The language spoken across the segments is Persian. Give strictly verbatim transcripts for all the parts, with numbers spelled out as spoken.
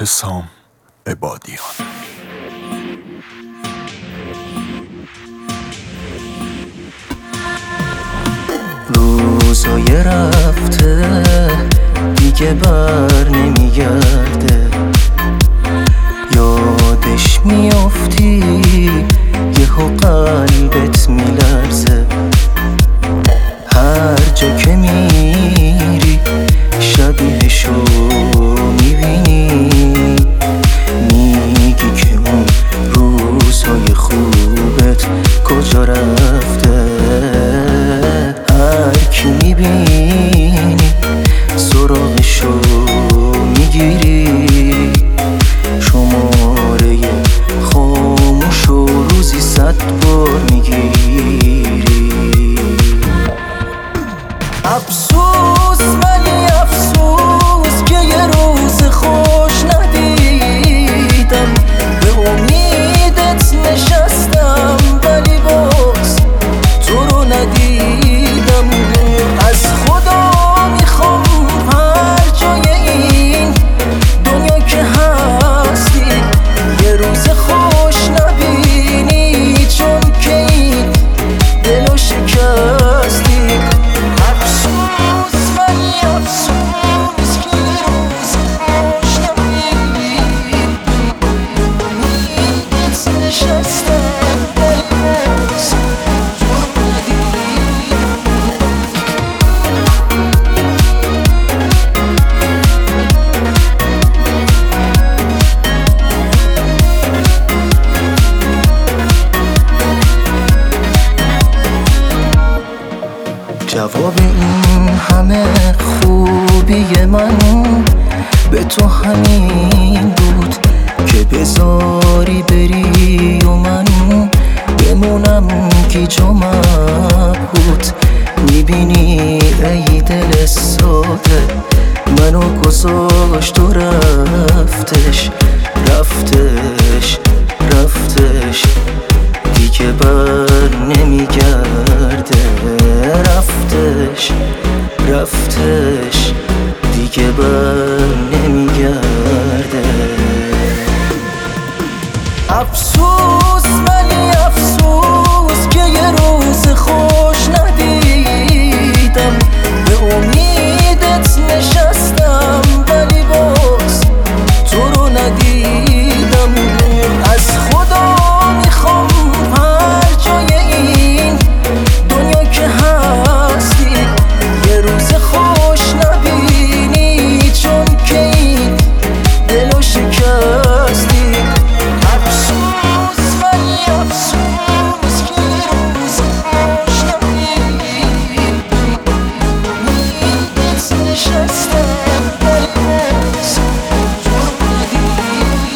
حسام عبادیان. روزای رفته دیگه بر نمیگرده، یادش میافتی یهو قلبت میلرزه. هر جا که میری شبیهشو میبینی، میگی که اون روزهای خوبت کجا رفته. هر کی میبینی سراغشو میگیری، شماره خاموشو روزی صد بار میگیری. افسوس ولی افسوس که یه روز خوش ندیدم، به امیدت نشستم ولی باز تو رو ندیدم. از خدا میخوام هر جای این دنیا که هستی یه روز خوش نبینی، چون که این دلو شکستی. جواب این همه خوبی من به تو همین بود که بذاری بری و من بمونم گیج و مبهوت. میبینی ای دل ساده منو گذاشت و رفتش رفتش رفتش دیگه بر نمیگرده. رفتش رفتش دیگه بر نمیگرده. افسوس ولی افسوس که یه روز خوش ندیدم، به امیدت نشستم ولی باز تو رو ندیدم. از خدا میخوام هر جای این دنیا که هستی یه روز خوش نبینی، چون که این دلو شکستی. افسوس ولی افسوس که یه روز خوش نبینی، امیدت نشستم ولی باز تو رو ندیدم.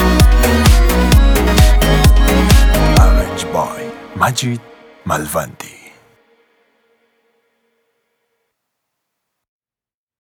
مجید ملوندی.